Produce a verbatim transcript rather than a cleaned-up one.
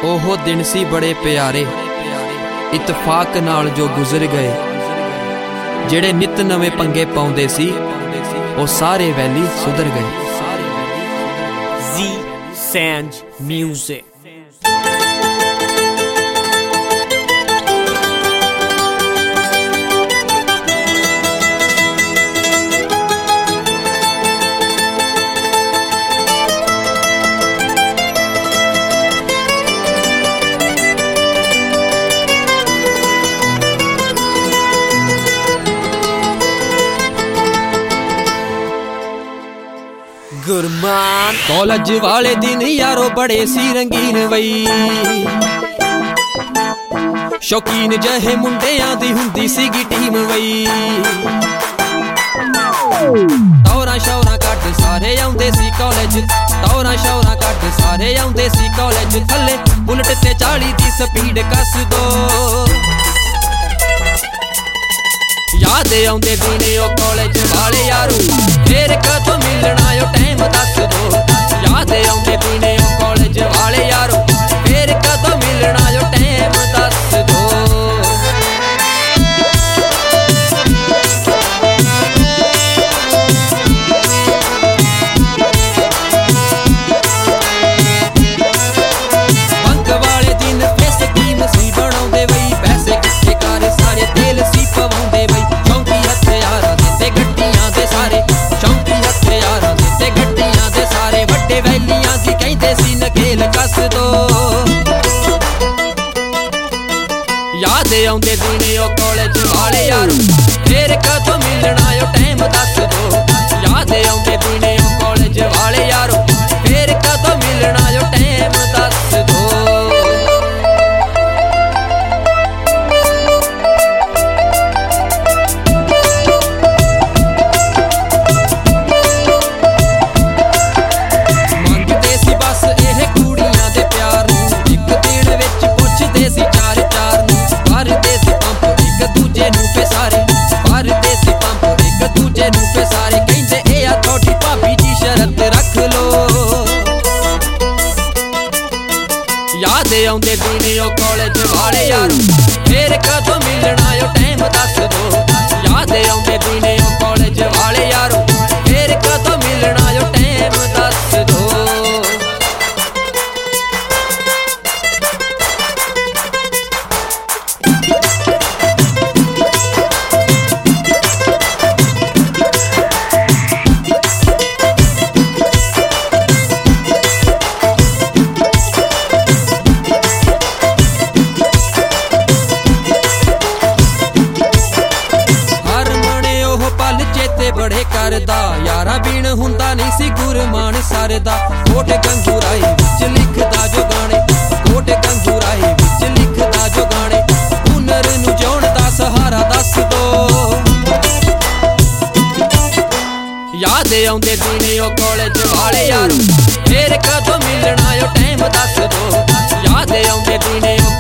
ओहो दिन सी बड़े प्यारे इतफाक नाल जो गुजर गए, जेड़े नित नवे पंगे पाउंदे सी ओ सारे वैली सुधर गए। Z Sanj Music। Gurman college वाले दिन यारो बड़े सी रंगीन वई, शौकीन जहे मुंडियां दी हुंदी सीगी टीम वई। टौरा शौरा कट सारे आउंदे सी कॉलेज, टौरा शौरा कट सारे आउंदे सी कॉलेज। थल्ले बुलेट ते चाली दी स्पीड कस दो, याद आउंदे दिने ओ कॉलेज वाले यारो, फिर कदों मिलना ओ टाइम दस दो। याद आउंदे दिने ओ कॉलेज वाले यारो, फिर कदों मिलना ओ टाइम दस दो। बंक वाले दिन पे स्कीम सी बनाउंदे वई, पैसे किट्ठे कर सारे तेल सी पवाउंदे वई। याद आउंदे दिने ओ कॉलेज वाले यारो, फिर कदों मिलना ओ टाइम दस दो। याद आउंदे दिने ओ कॉलेज वाले यारो, फिर कदों मिलना ओ टाइम दस दो। याद आउंदे दिने ओ कॉलेज वाले यारो, फिर कदों मिलना ओ टाइम दस दो। याद आउंदे दिने ओ कॉलेज वाले यारो, फिर कदों मिलना ओ टाइम दस दो। बड़े करदा यारा बीन हुंदा नहीं सी गुरमान सरदा। कोट गंगूराए विच लिखदा जो गाने, कोट गंगूराए विच लिखदा जो गाने। हुनर नू जोण दा सहारा दस दो। याद आउंदे दिने ओ कॉलेज वाले यारो, फिर कदों मिलना ओ टाइम दस दो। याद आउंदे दिने ओ